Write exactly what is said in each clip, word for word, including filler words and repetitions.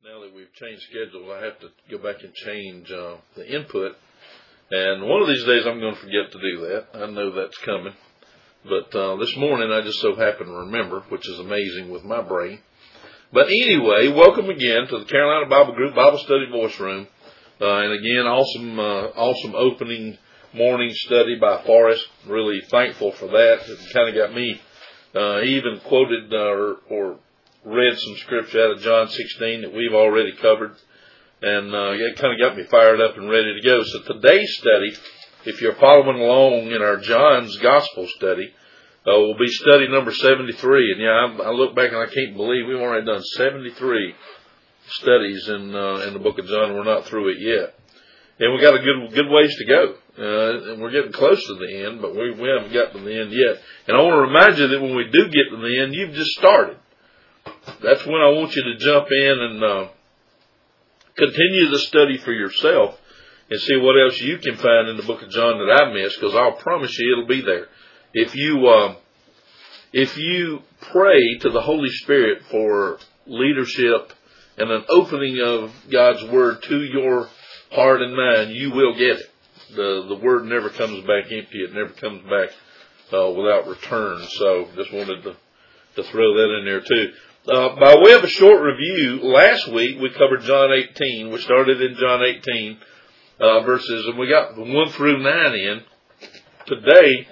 Now that we've changed schedules, I have to go back and change uh, the input. And one of these days I'm going to forget to do that. I know that's coming. But uh, this morning I just so happen to remember, which is amazing with my brain. But anyway, welcome again to the Carolina Bible Group Bible Study Voice Room. Uh, and again, awesome, uh, awesome opening morning study by Forrest. Really thankful for that. It kind of got me, uh, he even quoted uh, or, or read some scripture out of John sixteen that we've already covered. And uh, it kind of got me fired up and ready to go. So today's study, if you're following along in our John's Gospel study, uh, will be study number seventy-three. And yeah, I, I look back and I can't believe we've already done seventy-three studies in uh, in the book of John. We're not through it yet. And we got a good good ways to go. Uh, and we're getting close to the end, but we, we haven't got to the end yet. And I want to remind you that when we do get to the end, you've just started. That's when I want you to jump in and uh, continue the study for yourself and see what else you can find in the book of John that I missed, because I'll promise you it'll be there. If you uh, if you pray to the Holy Spirit for leadership and an opening of God's Word to your heart and mind, you will get it. The the Word never comes back empty. It never comes back uh, without return. So just wanted to, to throw that in there too. Uh, by way of a short review, last week we covered John eighteen. We started in John eighteen uh, verses, and we got one through nine in. Today,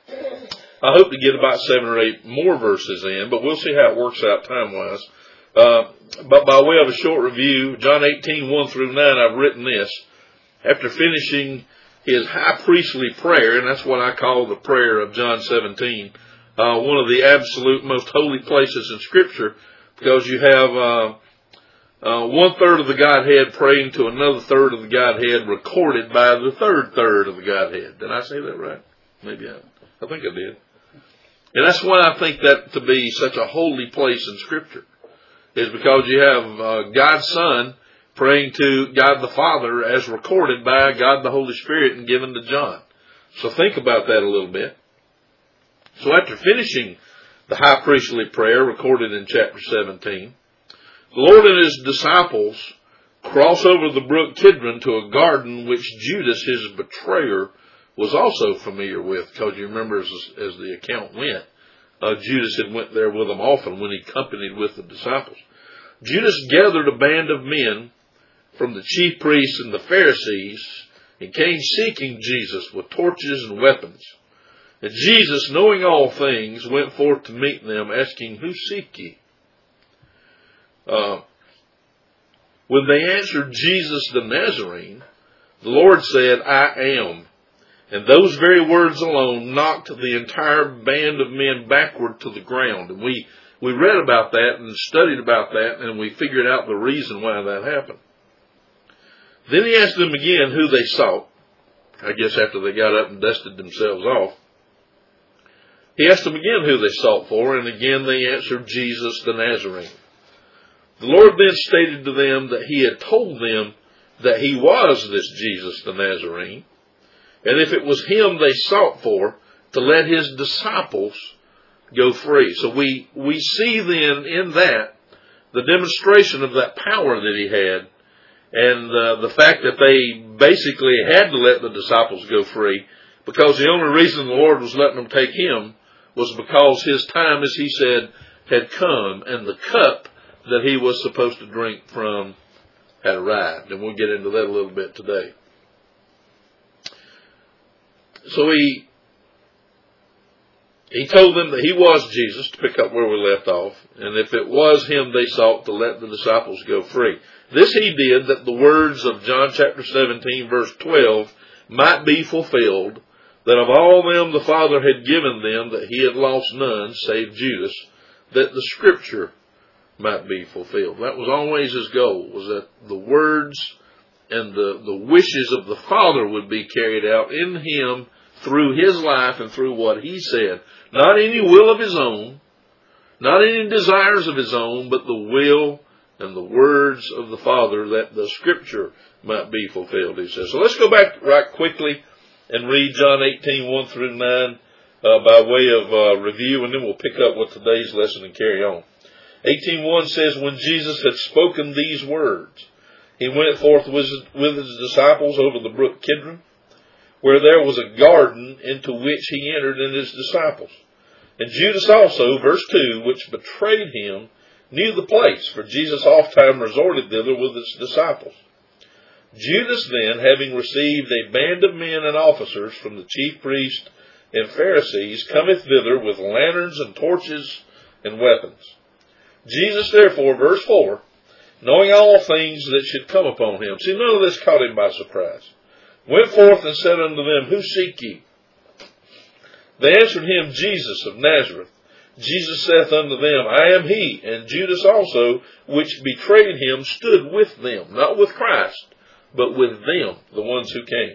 I hope to get about seven or eight more verses in, but we'll see how it works out time-wise. Uh, but by way of a short review, John eighteen, one through nine, I've written this. After finishing his high priestly prayer, and that's what I call the prayer of John seventeen, Uh, one of the absolute most holy places in Scripture, because you have uh, uh, one third of the Godhead praying to another third of the Godhead, recorded by the third third of the Godhead. Did I say that right? Maybe I, I think I did. And that's why I think that to be such a holy place in Scripture, is because you have uh, God's Son praying to God the Father as recorded by God the Holy Spirit and given to John. So think about that a little bit. So after finishing the high priestly prayer recorded in chapter seventeen, the Lord and his disciples cross over the brook Kidron to a garden which Judas, his betrayer, was also familiar with, because you remember as, as the account went, uh, Judas had went there with them often when he companied with the disciples. Judas gathered a band of men from the chief priests and the Pharisees and came seeking Jesus with torches and weapons. And Jesus, knowing all things, went forth to meet them, asking, "Who seek ye?" Uh, when they answered Jesus the Nazarene, the Lord said, "I am." And those very words alone knocked the entire band of men backward to the ground. And we, we read about that and studied about that, and we figured out the reason why that happened. Then he asked them again who they sought. I guess after they got up and dusted themselves off. He asked them again who they sought for, and again they answered, "Jesus the Nazarene." The Lord then stated to them that he had told them that he was this Jesus the Nazarene, and if it was him they sought for, to let his disciples go free. So we, we see then in that the demonstration of that power that he had, and uh, the fact that they basically had to let the disciples go free, because the only reason the Lord was letting them take him was because his time, as he said, had come, and the cup that he was supposed to drink from had arrived. And we'll get into that a little bit today. So he he told them that he was Jesus, to pick up where we left off, and if it was him they sought, to let the disciples go free. This he did that the words of John chapter seventeen, verse twelve, might be fulfilled, that of all them the Father had given them, that he had lost none, save Judas, that the Scripture might be fulfilled. That was always his goal, was that the words and the, the wishes of the Father would be carried out in him through his life and through what he said. Not any will of his own, not any desires of his own, but the will and the words of the Father, that the Scripture might be fulfilled, he says. So let's go back right quickly and read John eighteen, one through nine, uh, by way of uh, review, and then we'll pick up with today's lesson and carry on. eighteen one says, when Jesus had spoken these words, he went forth with his disciples over the brook Kidron, where there was a garden into which he entered and his disciples. And Judas also, verse two, which betrayed him, knew the place, for Jesus oft-time resorted thither with his disciples. Judas then, having received a band of men and officers from the chief priests and Pharisees, cometh thither with lanterns and torches and weapons. Jesus therefore, verse four, knowing all things that should come upon him. See, none of this caught him by surprise. Went forth and said unto them, Who seek ye? They answered him, Jesus of Nazareth. Jesus saith unto them, I am he. And Judas also, which betrayed him, stood with them, not with Christ, but with them, the ones who came.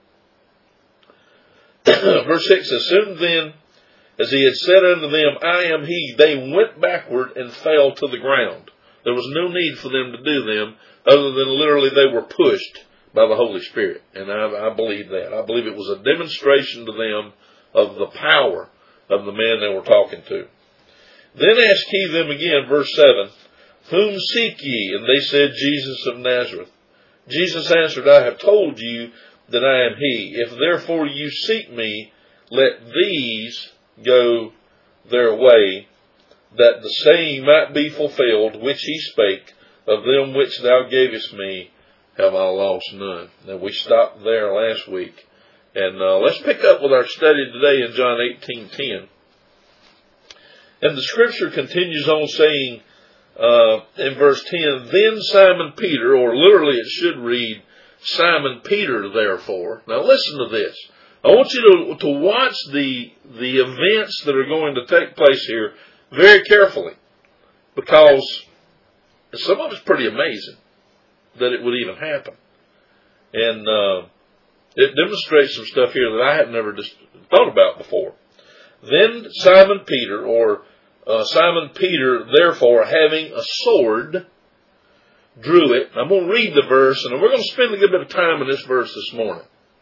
Verse six, as soon then as he had said unto them, I am he, they went backward and fell to the ground. There was no need for them to do them, other than literally they were pushed by the Holy Spirit. And I, I believe that. I believe it was a demonstration to them of the power of the man they were talking to. Then asked he them again, verse seven, Whom seek ye? And they said, Jesus of Nazareth. Jesus answered, I have told you that I am he. If therefore you seek me, let these go their way, that the saying might be fulfilled, which he spake, of them which thou gavest me, have I lost none. Now we stopped there last week. And uh, let's pick up with our study today in John eighteen ten. And the scripture continues on saying, uh, in verse ten, Then Simon Peter, or literally it should read, Simon Peter, therefore. Now listen to this. I want you to, to watch the, the events that are going to take place here very carefully, because some of it's pretty amazing that it would even happen. And uh, it demonstrates some stuff here that I had never just thought about before. Then Simon Peter, or uh, Simon Peter, therefore, having a sword, drew it. I'm going to read the verse, and we're going to spend a good bit of time in this verse this morning.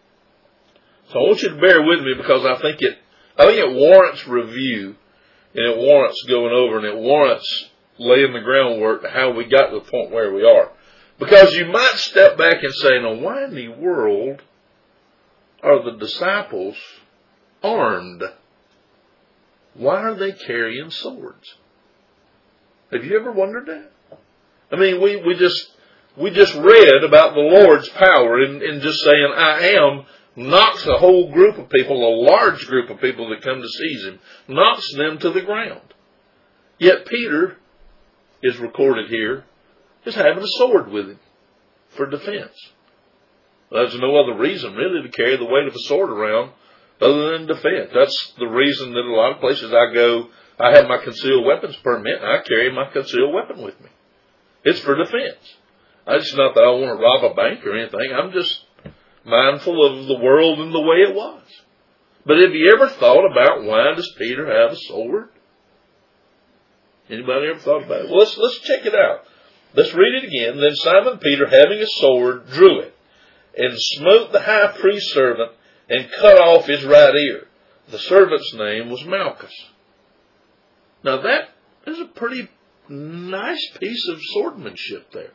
So I want you to bear with me, because I think it, I think it warrants review, and it warrants going over, and it warrants laying the groundwork to how we got to the point where we are. Because you might step back and say, now why in the world are the disciples armed? Why are they carrying swords? Have you ever wondered that? I mean, we, we just we just read about the Lord's power in, in just saying, I am, knocks a whole group of people, a large group of people that come to seize him, knocks them to the ground. Yet Peter is recorded here as having a sword with him for defense. There's no other reason really to carry the weight of a sword around other than defense. That's the reason that a lot of places I go, I have my concealed weapons permit, and I carry my concealed weapon with me. It's for defense. It's not that I want to rob a bank or anything. I'm just mindful of the world and the way it was. But have you ever thought about why does Peter have a sword? Anybody ever thought about it? Well, let's, let's check it out. Let's read it again. Then Simon Peter, having a sword, drew it, and smote the high priest's servant, and cut off his right ear. The servant's name was Malchus. Now that is a pretty nice piece of swordsmanship there.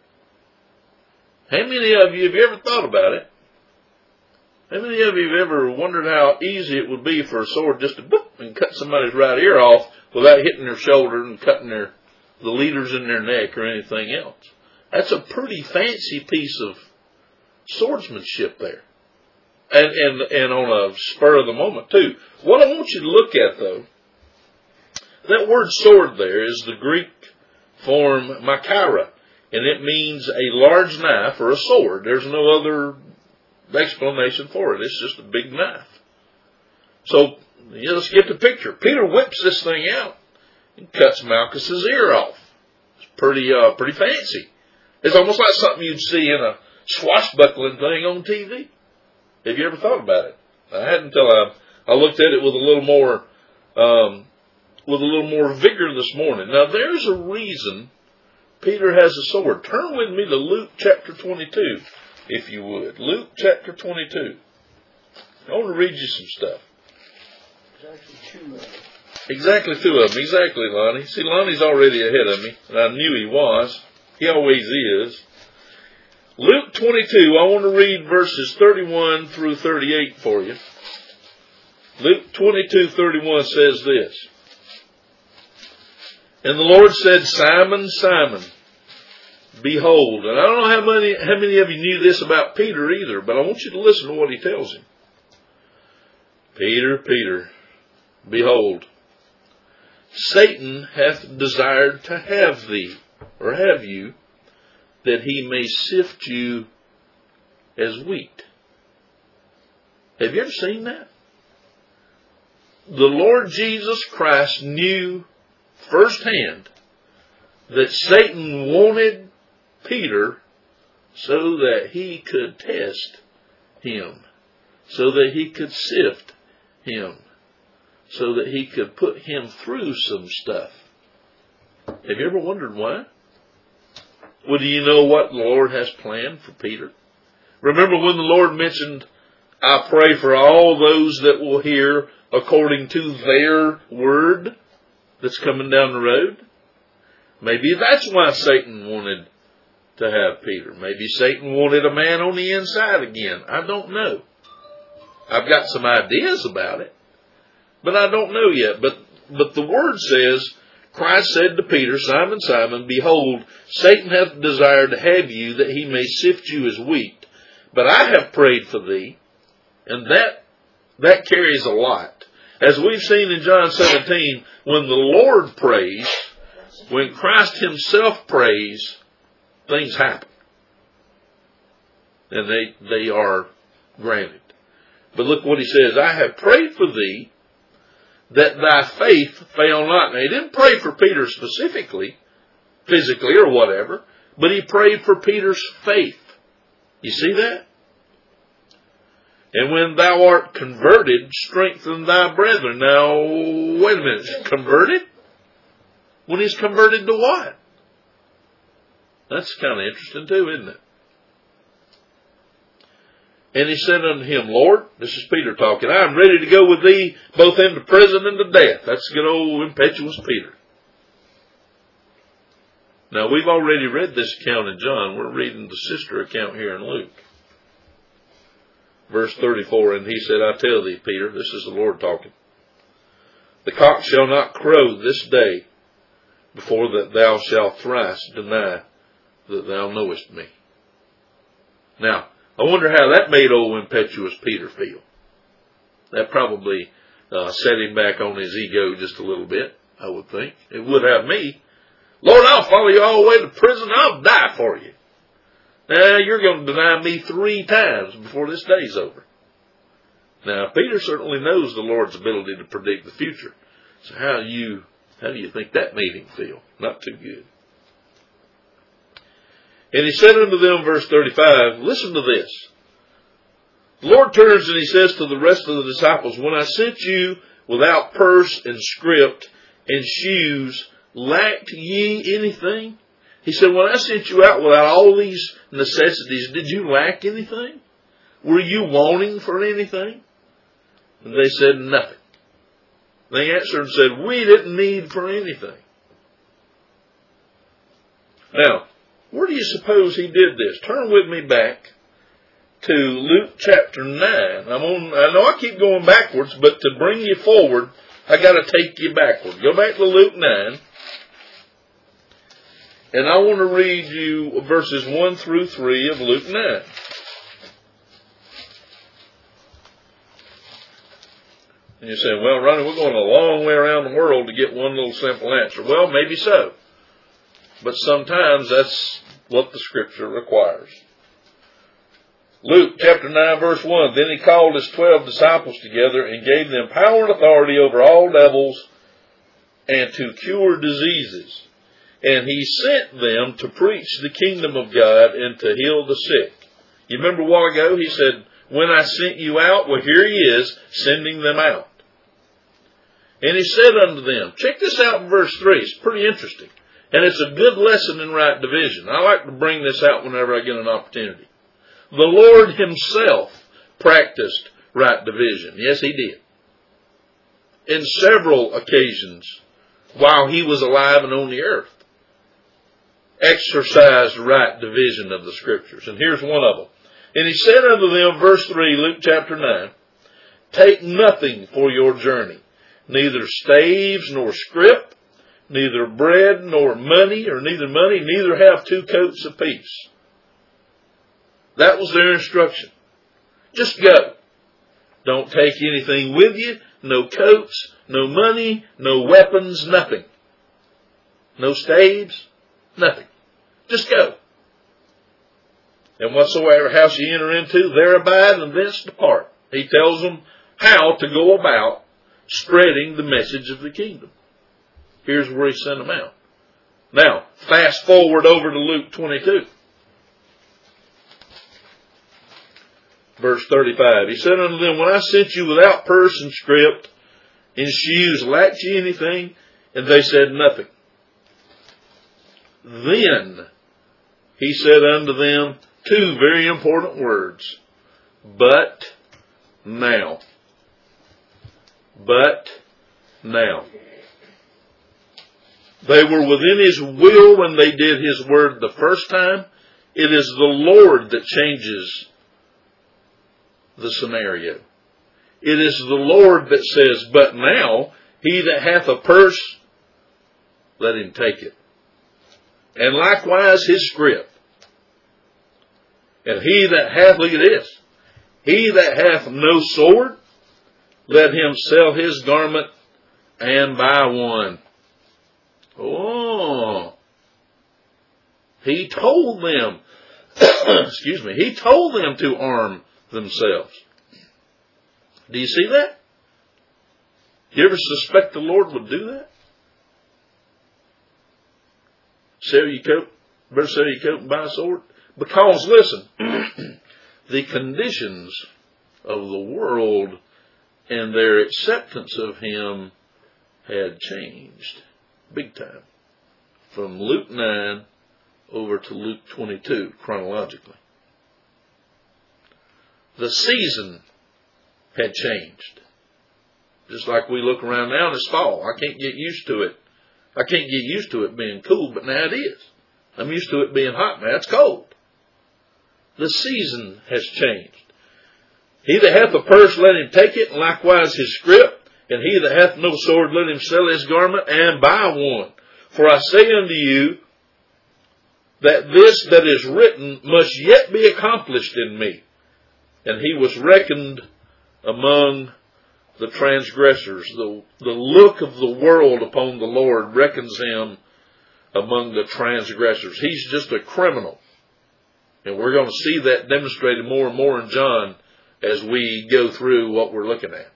How many of you have you ever thought about it? How many of you have ever wondered how easy it would be for a sword just to boop and cut somebody's right ear off without hitting their shoulder and cutting their the leaders in their neck or anything else? That's a pretty fancy piece of swordsmanship there. And, and, and on a spur of the moment too. What I want you to look at though, that word sword there is the Greek form machaira, and it means a large knife or a sword. There's no other explanation for it. It's just a big knife. So, yeah, let's get the picture. Peter whips this thing out and cuts Malchus's ear off. It's pretty, uh, pretty fancy. It's almost like something you'd see in a swashbuckling thing on T V. Have you ever thought about it? I hadn't until I, I looked at it with a little more, um, with a little more vigor this morning. Now, there's a reason Peter has a sword. Turn with me to Luke chapter twenty-two, if you would. Luke chapter twenty-two. I want to read you some stuff. There's actually two of them. Exactly two of them. Exactly, Lonnie. See, Lonnie's already ahead of me, and I knew he was. He always is. Luke twenty-two, I want to read verses thirty-one through thirty-eight for you. Luke twenty-two thirty-one says this. And the Lord said, Simon, Simon, behold. And I don't know how many, how many of you knew this about Peter either, but I want you to listen to what he tells him. Peter, Peter, behold, Satan hath desired to have thee, or have you, that he may sift you as wheat. Have you ever seen that? The Lord Jesus Christ knew firsthand that Satan wanted Peter so that he could test him, so that he could sift him, so that he could put him through some stuff. Have you ever wondered why? Well, do you know what the Lord has planned for Peter? Remember when the Lord mentioned, I pray for all those that will hear according to their word that's coming down the road? Maybe that's why Satan wanted to have Peter. Maybe Satan wanted a man on the inside again. I don't know. I've got some ideas about it, but I don't know yet. But, but the word says, Christ said to Peter, Simon, Simon, behold, Satan hath desired to have you that he may sift you as wheat. But I have prayed for thee. And that, that carries a lot. As we've seen in John seventeen, when the Lord prays, when Christ himself prays, things happen. And they, they are granted. But look what he says, I have prayed for thee, that thy faith fail not. Now, he didn't pray for Peter specifically, physically or whatever, but he prayed for Peter's faith. You see that? And when thou art converted, strengthen thy brethren. Now, wait a minute. Converted? When he's converted to what? That's kind of interesting too, isn't it? And he said unto him, Lord, this is Peter talking, I am ready to go with thee both into prison and to death. That's good old impetuous Peter. Now, we've already read this account in John. We're reading the sister account here in Luke. Verse thirty-four, and he said, I tell thee, Peter, this is the Lord talking, the cock shall not crow this day before that thou shalt thrice deny that thou knowest me. Now, I wonder how that made old impetuous Peter feel. That probably uh, set him back on his ego just a little bit, I would think. It would have me. Lord, I'll follow you all the way to prison. I'll die for you. Now, you're going to deny me three times before this day's over. Now, Peter certainly knows the Lord's ability to predict the future. So how do you, how do you think that made him feel? Not too good. And he said unto them, verse thirty-five, listen to this. The Lord turns and he says to the rest of the disciples, when I sent you without purse and scrip and shoes, lacked ye anything? He said, when I sent you out without all these necessities, did you lack anything? Were you wanting for anything? And they said, nothing. They answered and said, we didn't need for anything. Now, where do you suppose he did this? Turn with me back to Luke chapter nine. I'm on, I know I keep going backwards, but to bring you forward, I got to take you backward. Go back to Luke nine. And I want to read you verses one through three of Luke nine. And you're saying, well, Ronnie, we're going a long way around the world to get one little simple answer. Well, maybe so. But sometimes that's what the Scripture requires. Luke chapter nine verse one, then he called his twelve disciples together and gave them power and authority over all devils and to cure diseases. And he sent them to preach the kingdom of God and to heal the sick. You remember a while ago he said, when I sent you out, well here he is, sending them out. And he said unto them, check this out in verse three, it's pretty interesting. And it's a good lesson in right division. I like to bring this out whenever I get an opportunity. The Lord himself practiced right division. Yes, he did. in several occasions while he was alive and on the earth. Exercised right division of the Scriptures. And here's one of them. And he said unto them, verse three, Luke chapter nine, take nothing for your journey, neither staves nor scrip, neither bread nor money, or neither money, neither have two coats apiece. That was their instruction. Just go. Don't take anything with you. No coats, no money, no weapons, nothing. No staves, nothing. Just go. And whatsoever house ye enter into, there abide, and thence depart. He tells them how to go about spreading the message of the kingdom. Here's where he sent them out. Now, fast forward over to Luke twenty-two. Verse thirty-five. He said unto them, when I sent you without purse and scrip, in shoes, lacked ye anything? And they said, nothing. Then he said unto them two very important words. But now. But now. They were within his will when they did his word the first time. It is the Lord that changes the scenario. It is the Lord that says, but now, he that hath a purse, let him take it. And likewise his scrip. And he that hath, look at this, he that hath no sword, let him sell his garment and buy one. Oh. He told them, excuse me, he told them to arm themselves. Do you see that? Do you ever suspect the Lord would do that? Sell your coat, better sell your coat and buy a sword? Because, listen, the conditions of the world and their acceptance of him had changed big time. From Luke nine over to Luke twenty-two, chronologically. The season had changed. Just like we look around now and it's fall. I can't get used to it. I can't get used to it being cool, but now it is. I'm used to it being hot. Now it's cold. The season has changed. He that hath a purse, let him take it, and likewise his scrip. And he that hath no sword, let him sell his garment and buy one. For I say unto you, that this that is written must yet be accomplished in me. And he was reckoned among the transgressors. The, the look of the world upon the Lord reckons him among the transgressors. He's just a criminal. And we're going to see that demonstrated more and more in John as we go through what we're looking at.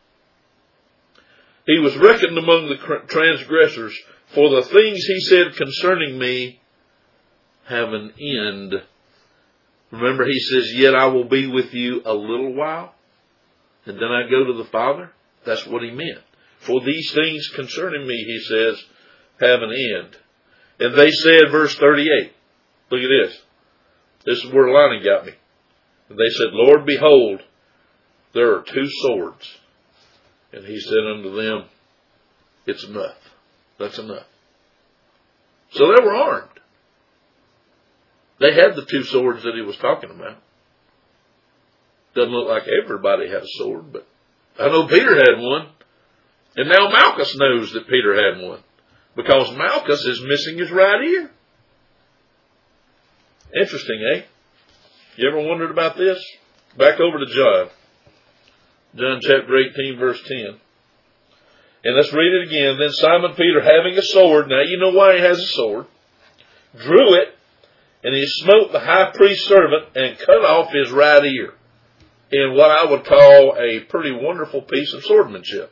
He was reckoned among the transgressors, for the things he said concerning me have an end. Remember, he says, yet I will be with you a little while, and then I go to the Father. That's what he meant. For these things concerning me, he says, have an end. And they said, verse thirty-eight, look at this. This is where Lonnie got me. And they said, Lord, behold, there are two swords. And he said unto them, it's enough. That's enough. So they were armed. They had the two swords that he was talking about. Doesn't look like everybody had a sword, but I know Peter had one. And now Malchus knows that Peter had one, because Malchus is missing his right ear. Interesting, eh? You ever wondered about this? Back over to John. John chapter eighteen, verse ten. And let's read it again. Then Simon Peter, having a sword, now you know why he has a sword, drew it, and he smote the high priest's servant and cut off his right ear, in what I would call a pretty wonderful piece of swordsmanship.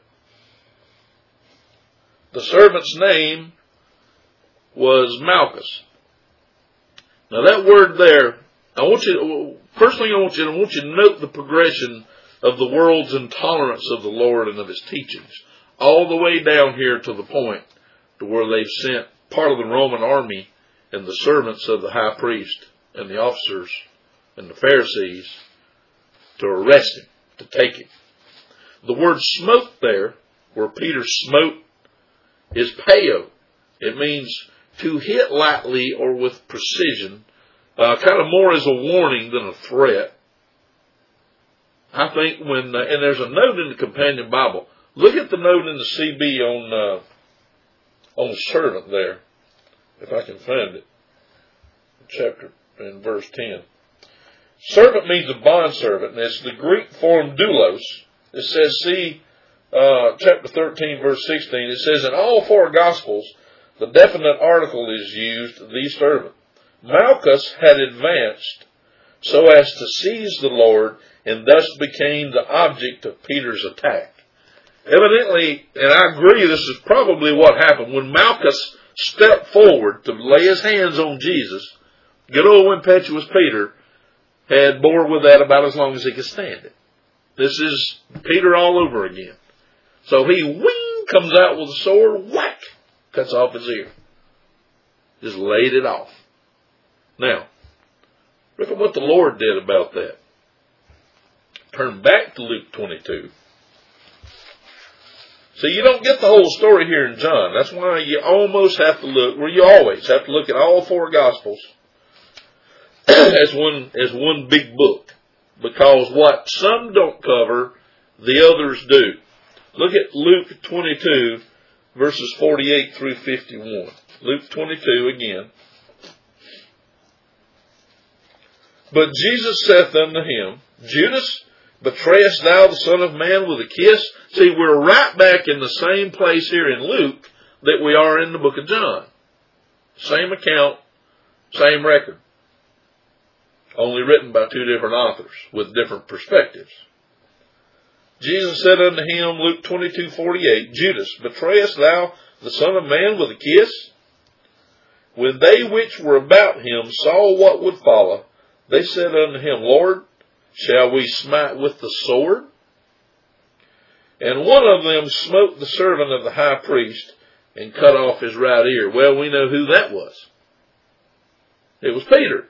The servant's name was Malchus. Now that word there, I want you to, first thing I want you to, I want you to note the progression of the world's intolerance of the Lord and of his teachings, all the way down here to the point to where they've sent part of the Roman army and the servants of the high priest and the officers and the Pharisees to arrest him, to take him. The word smote there where Peter smote is peo. It means to hit lightly or with precision, uh, kind of more as a warning than a threat. I think when, uh, and there's a note in the Companion Bible. Look at the note in the C B on, uh, on servant there, if I can find it. Chapter in verse ten. Servant means a bondservant, and it's the Greek form doulos. It says, see, uh, chapter thirteen, verse sixteen, it says, in all four Gospels, the definite article is used, the servant. Malchus had advanced so as to seize the Lord, and thus became the object of Peter's attack. Evidently, and I agree, this is probably what happened. When Malchus stepped forward to lay his hands on Jesus, good old impetuous Peter had bore with that about as long as he could stand it. This is Peter all over again. So he, wing, comes out with a sword, whack, cuts off his ear. Just laid it off. Now, look at what the Lord did about that. Turn back to Luke twenty-two. So you don't get the whole story here in John. That's why you almost have to look, well, you always have to look at all four Gospels as one, as one big book. Because what some don't cover, the others do. Look at Luke twenty-two, verses forty-eight through fifty-one. Luke twenty-two again. But Jesus saith unto him, Judas, betrayest thou the Son of Man with a kiss? See, we're right back in the same place here in Luke that we are in the book of John. Same account, same record. Only written by two different authors with different perspectives. Jesus said unto him, Luke twenty-two forty-eight, Judas, betrayest thou the Son of Man with a kiss? When they which were about him saw what would follow, they said unto him, Lord, shall we smite with the sword? And one of them smote the servant of the high priest and cut off his right ear. Well, we know who that was. It was Peter.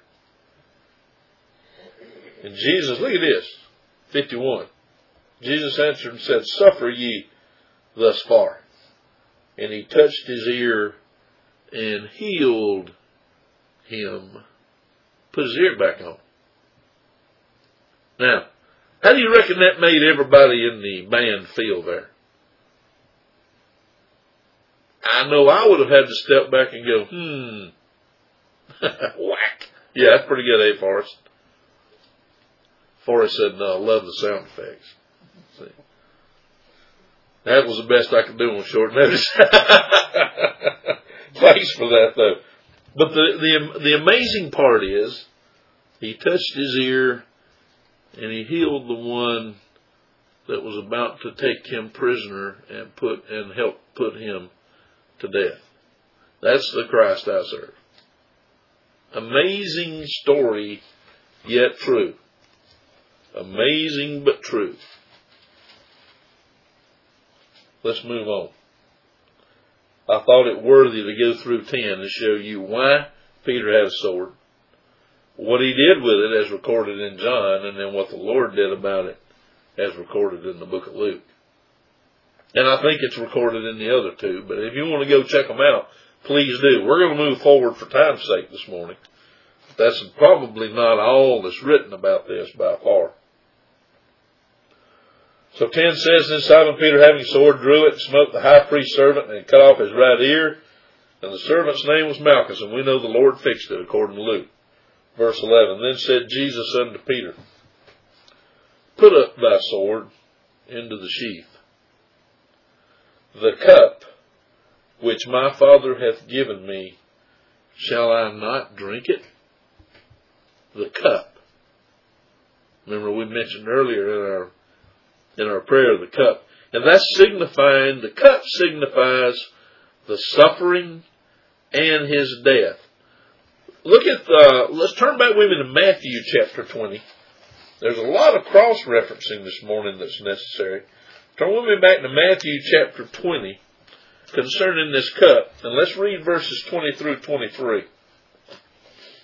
And Jesus, look at this, fifty-one. Jesus answered and said, suffer ye thus far. And he touched his ear and healed him. Put his ear back on. Now, how do you reckon that made everybody in the band feel there? I know I would have had to step back and go, hmm. Whack. Yeah, that's pretty good, eh, Forrest? Forrest said, no, I love the sound effects. See? That was the best I could do on short notice. Thanks for that, though. But the, the, the amazing part is, he touched his ear, and he healed the one that was about to take him prisoner and put and help put him to death. That's the Christ I serve. Amazing story, yet true. Amazing but true. Let's move on. I thought it worthy to go through ten and show you why Peter had a sword, what he did with it as recorded in John, and then what the Lord did about it as recorded in the book of Luke. And I think it's recorded in the other two, but if you want to go check them out, please do. We're going to move forward for time's sake this morning. That's probably not all that's written about this by far. So ten says, then Simon Peter, having a sword, drew it, and smote the high priest's servant, and cut off his right ear. And the servant's name was Malchus, and we know the Lord fixed it, according to Luke. Verse eleven, then said Jesus unto Peter, put up thy sword into the sheath. The cup which my Father hath given me, shall I not drink it? The cup. Remember we mentioned earlier in our in our prayer the cup. And that's signifying, the cup signifies the suffering and his death. Look at, uh, let's turn back with me to Matthew chapter twenty. There's a lot of cross-referencing this morning that's necessary. Turn with me back to Matthew chapter twenty concerning this cup. And let's read verses twenty through twenty-three.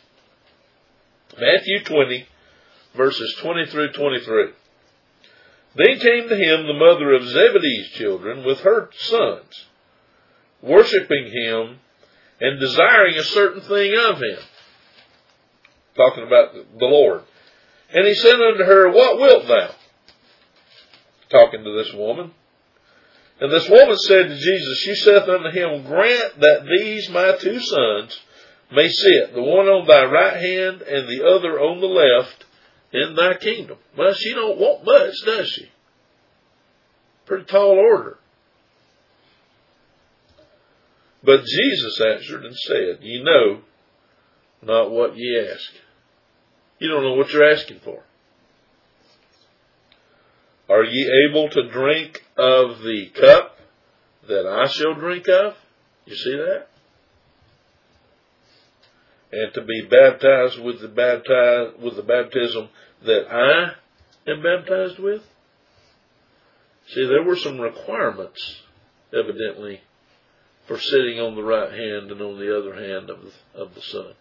Matthew twenty, verses twenty through twenty-three. Then came to him the mother of Zebedee's children with her sons, worshiping him and desiring a certain thing of him. Talking about the Lord. And he said unto her, What wilt thou? Talking to this woman. And this woman said to Jesus, she saith unto him, Grant that these my two sons may sit, the one on thy right hand and the other on the left, in thy kingdom. Well, she don't want much, does she? Pretty tall order. But Jesus answered and said, Ye know not what ye ask. You don't know what you're asking for. Are ye able to drink of the cup that I shall drink of? You see that? And to be baptized with the baptize with the baptism that I am baptized with? See, there were some requirements, evidently, for sitting on the right hand and on the other hand of the, of the Son.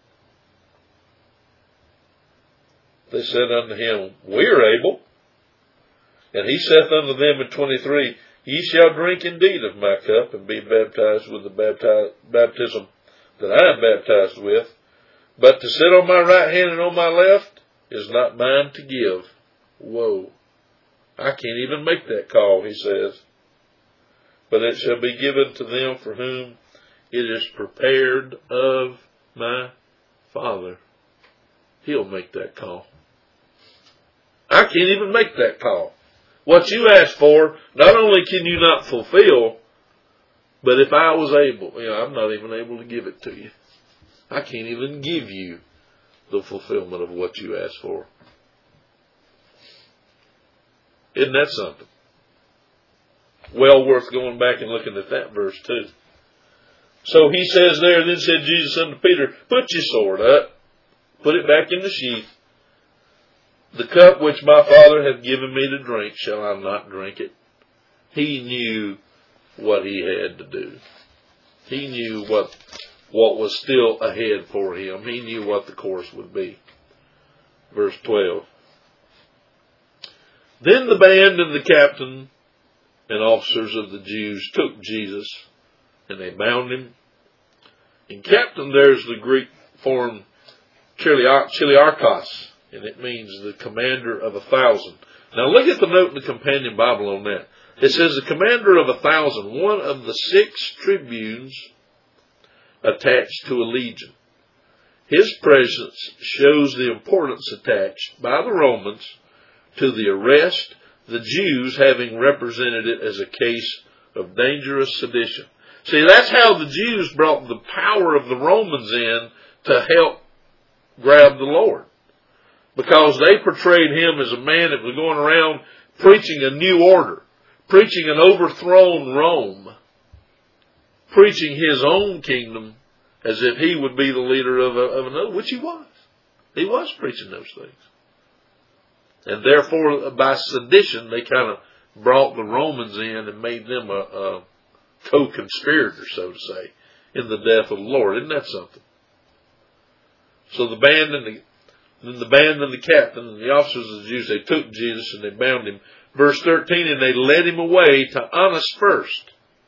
They said unto him, We are able. And he saith unto them in twenty-three, Ye shall drink indeed of my cup, and be baptized with the baptize, baptism that I am baptized with. But to sit on my right hand and on my left is not mine to give. Whoa. I can't even make that call, he says. But it shall be given to them for whom it is prepared of my Father. He'll make that call. I can't even make that call. What you ask for, not only can you not fulfill, but if I was able, you know, I'm not even able to give it to you. I can't even give you the fulfillment of what you ask for. Isn't that something? Well worth going back and looking at that verse too. So he says there, Then said Jesus unto Peter, Put your sword up, put it back in the sheath. The cup which my Father hath given me to drink, shall I not drink it? He knew what he had to do. He knew what, what was still ahead for him. He knew what the course would be. Verse twelve. Then the band and the captain and officers of the Jews took Jesus, and they bound him. In captain, there's the Greek form chiliarchos, and it means the commander of a thousand. Now look at the note in the companion Bible on that. It says the commander of a thousand, one of the six tribunes attached to a legion. His presence shows the importance attached by the Romans to the arrest, the Jews having represented it as a case of dangerous sedition. See, that's how the Jews brought the power of the Romans in to help grab the Lord. Because they portrayed him as a man that was going around preaching a new order, preaching an overthrown Rome, preaching his own kingdom as if he would be the leader of, a, of another, which he was. He was preaching those things. And therefore, by sedition, they kind of brought the Romans in and made them a, a co-conspirator, so to say, in the death of the Lord. Isn't that something? So the band and the Then the band and the captain and the officers of the Jews, they took Jesus and they bound him. Verse thirteen, and they led him away to Annas first.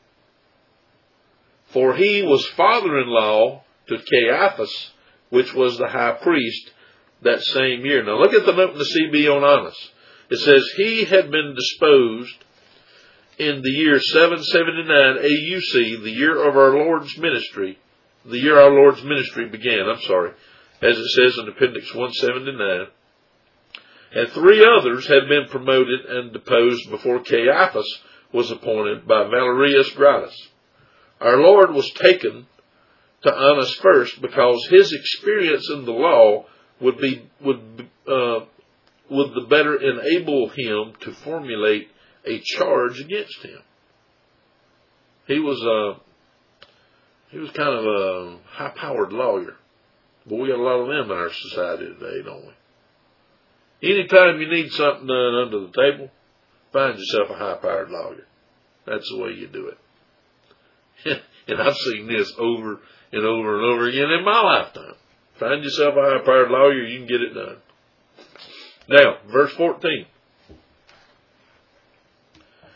For he was father-in-law to Caiaphas, which was the high priest that same year. Now look at the note in the C B on Annas. It says, he had been disposed in the year seven seventy-nine A U C, the year of our Lord's ministry, the year our Lord's ministry began, I'm sorry, as it says in Appendix one seventy-nine. And three others had been promoted and deposed before Caiaphas was appointed by Valerius Gratus. Our Lord was taken to Annas first because his experience in the law would be would uh, would the better enable him to formulate a charge against him. He was a he was kind of a high-powered lawyer. But we got a lot of them in our society today, don't we? Anytime you need something done under the table, find yourself a high-powered lawyer. That's the way you do it. And I've seen this over and over and over again in my lifetime. Find yourself a high-powered lawyer, you can get it done. Now, verse fourteen.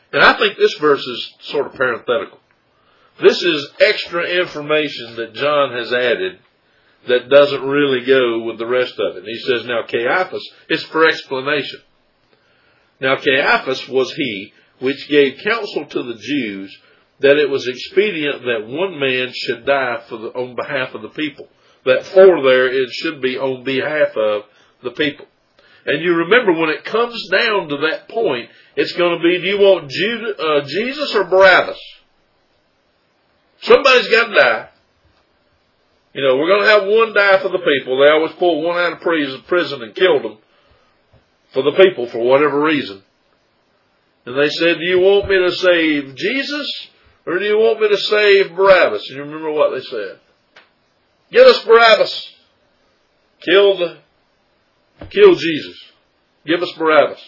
And I think this verse is sort of parenthetical. This is extra information that John has added that doesn't really go with the rest of it. He says, now Caiaphas, it's for explanation. Now Caiaphas was he which gave counsel to the Jews that it was expedient that one man should die for the, on behalf of the people. That for there it should be on behalf of the people. And you remember when it comes down to that point, it's going to be, do you want Jude, uh, Jesus or Barabbas? Somebody's got to die. You know, we're going to have one die for the people. They always pulled one out of prison and killed them for the people for whatever reason. And they said, do you want me to save Jesus or do you want me to save Barabbas? And you remember what they said? Get us Barabbas. Kill the, kill Jesus. Give us Barabbas.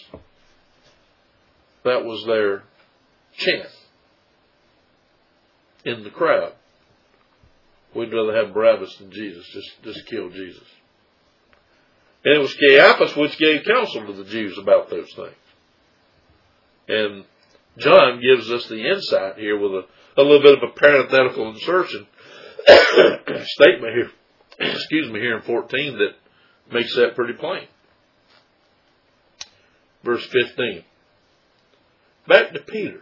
That was their chant in the crowd. We'd rather have Barabbas than Jesus. Just, just kill Jesus. And it was Caiaphas which gave counsel to the Jews about those things. And John gives us the insight here with a, a little bit of a parenthetical insertion statement here, excuse me, here in fourteen that makes that pretty plain. Verse fifteen. Back to Peter.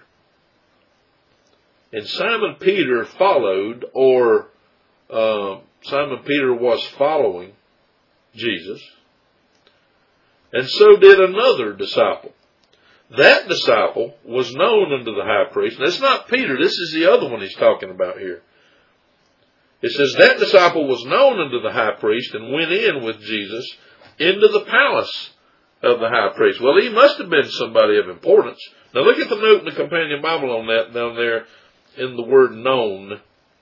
And Simon Peter followed, or uh, Simon Peter was following Jesus, and so did another disciple. That disciple was known unto the high priest. And it's not Peter, this is the other one he's talking about here. It says, that disciple was known unto the high priest and went in with Jesus into the palace of the high priest. Well, he must have been somebody of importance. Now look at the note in the Companion Bible on that down there in the word known,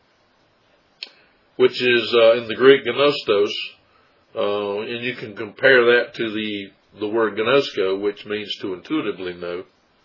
which is uh, in the Greek gnostos, uh, and you can compare that to the, the word gnosko, which means to intuitively know.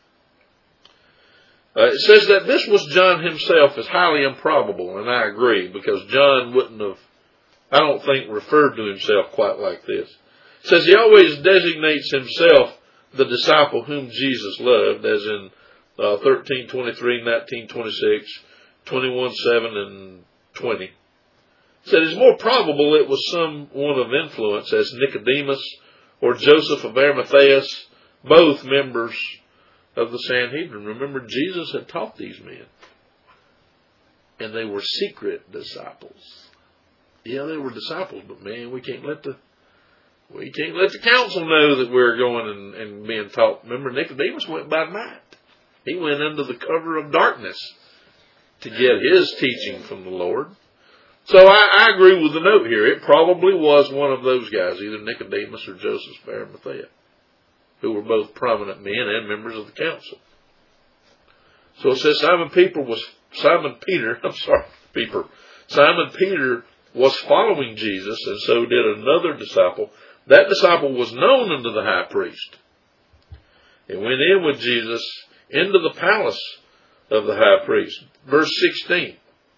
Uh, it says that this was John himself is highly improbable, and I agree, because John wouldn't have, I don't think, referred to himself quite like this. It says he always designates himself the disciple whom Jesus loved, as in uh, thirteen twenty-three, nineteen twenty-six, twenty-one seven, and twenty. It said it's more probable it was someone of influence, as Nicodemus or Joseph of Arimathea, both members of the Sanhedrin. Remember, Jesus had taught these men. And they were secret disciples. Yeah, they were disciples, but man, we can't let the we can't let the council know that we're going and, and being taught. Remember, Nicodemus went by night. He went under the cover of darkness to get his teaching from the Lord. So I, I agree with the note here. It probably was one of those guys, either Nicodemus or Joseph of Arimathea, who were both prominent men and members of the council. So it says Simon Peter was Simon Peter. I'm sorry, Peter. Simon Peter was following Jesus, and so did another disciple. That disciple was known unto the high priest, and went in with Jesus into the palace of the high priest. Verse sixteen.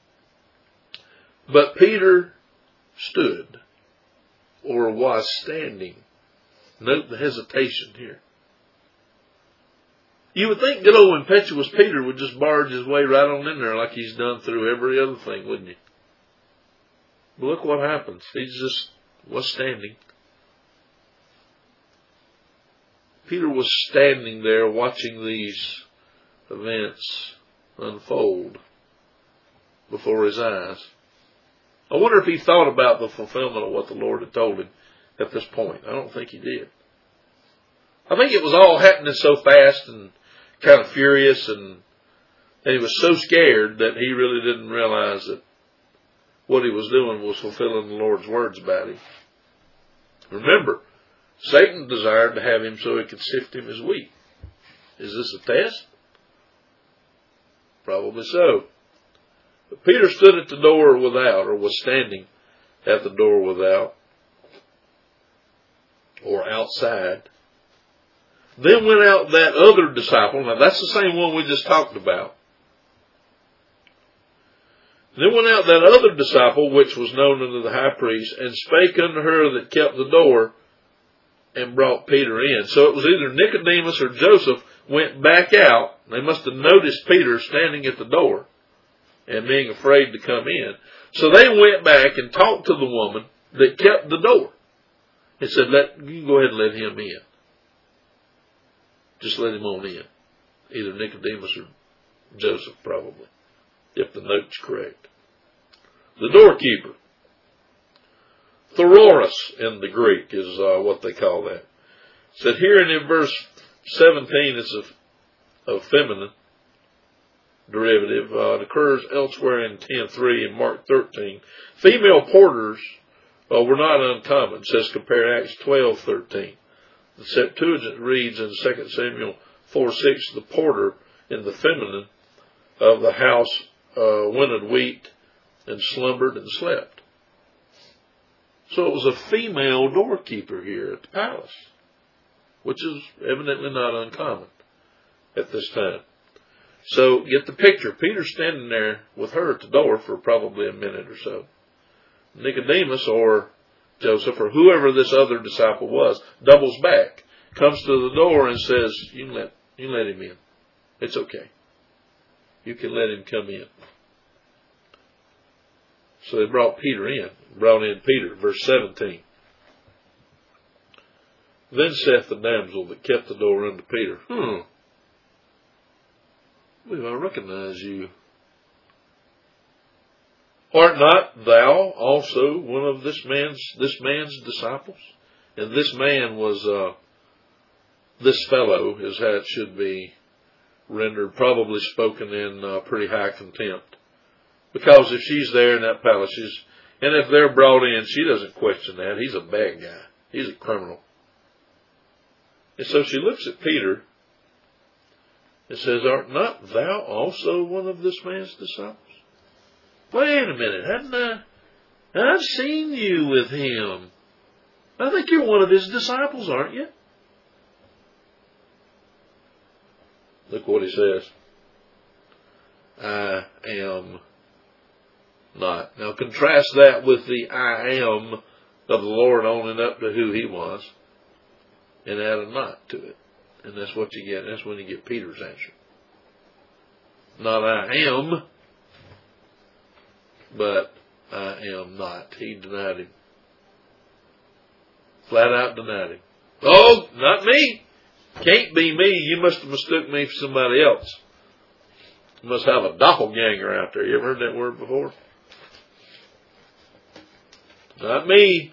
But Peter stood, or was standing. Note the hesitation here. You would think good old impetuous Peter would just barge his way right on in there like he's done through every other thing, wouldn't he? But look what happens. He just was standing. Peter was standing there watching these events unfold before his eyes. I wonder if he thought about the fulfillment of what the Lord had told him at this point. I don't think he did. I think it was all happening so fast and kind of furious, and, and he was so scared that he really didn't realize that what he was doing was fulfilling the Lord's words about him. Remember, Satan desired to have him so he could sift him as wheat. Is this a test? Probably so. But Peter stood at the door without, or was standing at the door without, or outside. Then went out that other disciple. Now that's the same one we just talked about. Then went out that other disciple, which was known unto the high priest, and spake unto her that kept the door, and brought Peter in. So it was either Nicodemus or Joseph, went back out. They must have noticed Peter standing at the door and being afraid to come in. So they went back and talked to the woman that kept the door and said, "Let you can go ahead and let him in. Just let him on in." Either Nicodemus or Joseph, probably, if the note's correct. The doorkeeper. Thoros in the Greek is uh, what they call that. It said here in verse seventeen, it's a, a feminine derivative. Uh, it occurs elsewhere in ten three and Mark thirteen. Female porters uh, were not uncommon. It says compare Acts twelve thirteen. The Septuagint reads in Second Samuel four six, the porter in the feminine of the house uh, winnowed wheat and slumbered and slept. So it was a female doorkeeper here at the palace, which is evidently not uncommon at this time. So get the picture. Peter's standing there with her at the door for probably a minute or so. Nicodemus or Joseph or whoever this other disciple was doubles back, comes to the door and says, you can let, you can let him in. It's okay. You can let him come in. So they brought Peter in, brought in Peter, verse seventeen. Then saith the damsel that kept the door unto Peter, Hmm, well, I recognize you. Art not thou also one of this man's this man's disciples? And this man was uh, this fellow, is how it should be rendered, probably spoken in uh, pretty high contempt. Because if she's there in that palace, she's, and if they're brought in, she doesn't question that. He's a bad guy. He's a criminal. And so she looks at Peter and says, Art not thou also one of this man's disciples? Wait a minute, hadn't I? I've seen you with him. I think you're one of his disciples, aren't you? Look what he says. I am not. Now contrast that with the I am of the Lord owning up to who he was, and add a not to it. And that's what you get. That's when you get Peter's answer. Not I am, but I am not. He denied him. Flat out denied him. Oh, not me. Can't be me. You must have mistook me for somebody else. You must have a doppelganger out there. You ever heard that word before? Not me.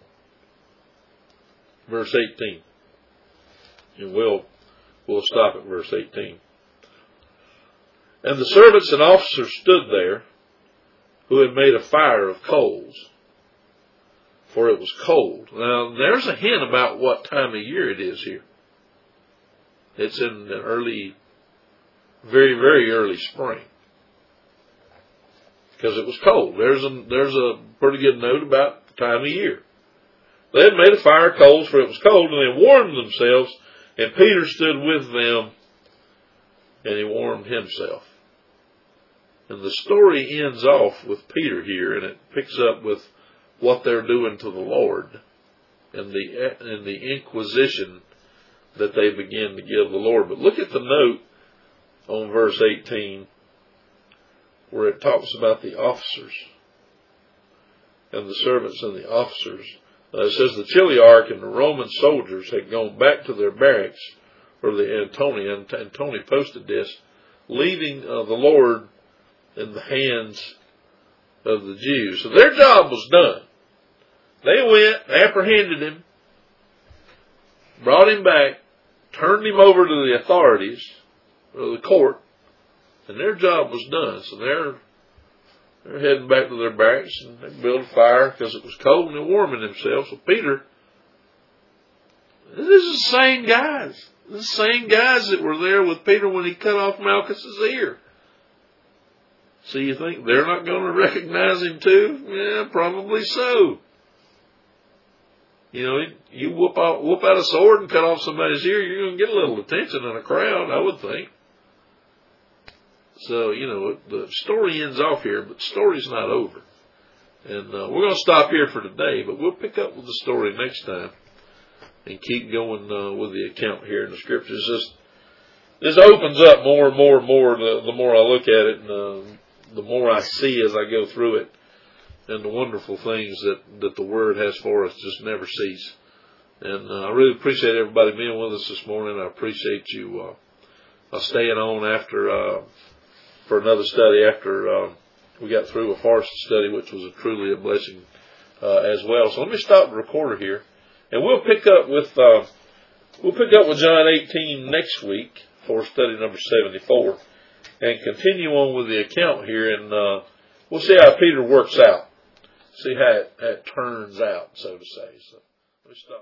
Verse eighteen. And we'll, we'll stop at verse eighteen. And the servants and officers stood there, who had made a fire of coals, for it was cold. Now, there's a hint about what time of year it is here. It's in the early, very, very early spring. Because it was cold. There's a, there's a pretty good note about the time of year. They had made a fire of coals, for it was cold, and they warmed themselves, and Peter stood with them, and he warmed himself. And the story ends off with Peter here, and it picks up with what they're doing to the Lord, and the, and the inquisition that they begin to give the Lord. But look at the note on verse eighteen, where it talks about the officers and the servants and the officers. Uh, it says the Chiliarch and the Roman soldiers had gone back to their barracks, or the Antonia, and Antony posted this, leaving uh, the Lord in the hands of the Jews. So their job was done. They went, apprehended him, brought him back, turned him over to the authorities, or the court, and their job was done. So they're they're heading back to their barracks, and they built a fire because it was cold, and they're warming themselves. So Peter, this is the same guys. The same guys that were there with Peter when he cut off Malchus's ear. So you think they're not going to recognize him too? Yeah, probably so. You know, you whoop out, whoop out a sword and cut off somebody's ear, you're going to get a little attention in a crowd, I would think. So, you know, the story ends off here, but the story's not over. And uh, we're going to stop here for today, but we'll pick up with the story next time and keep going uh, with the account here in the Scriptures. Just this opens up more and more and more the, the more I look at it, and uh, the more I see as I go through it, and the wonderful things that, that the Word has for us just never cease. And uh, I really appreciate everybody being with us this morning. I appreciate you uh, uh, staying on after uh, for another study after uh, we got through a Forest study, which was a, truly a blessing uh, as well. So let me stop the recorder here, and we'll pick up with uh, we'll pick up with John eighteen next week for study number seventy-four, and continue on with the account here, and uh, we'll see how Peter works out, see how it, how it turns out, so to say. So let me stop.